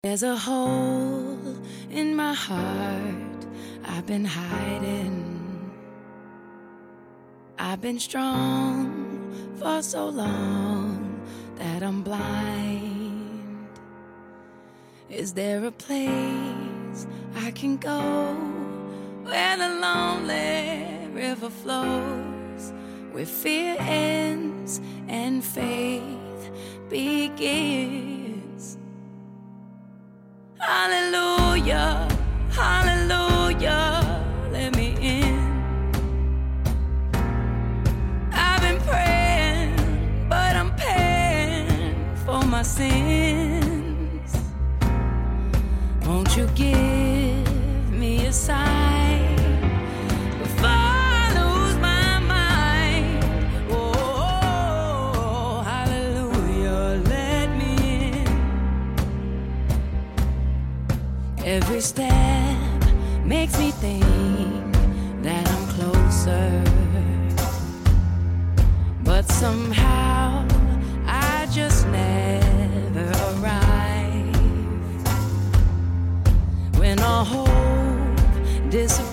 There's a hole in my heart I've been hiding. I've been strong for so long that I'm blind. Is there a place I can go where the lonely river flows, where fear ends and faith begins? Hallelujah, hallelujah, let me in. I've been praying, but I'm paying for my sins. Won't you give me a sign before I lose my mind? Oh, hallelujah, let me in. Every step makes me think that I'm closer, but somehow I just never arrive. When all hope disappears,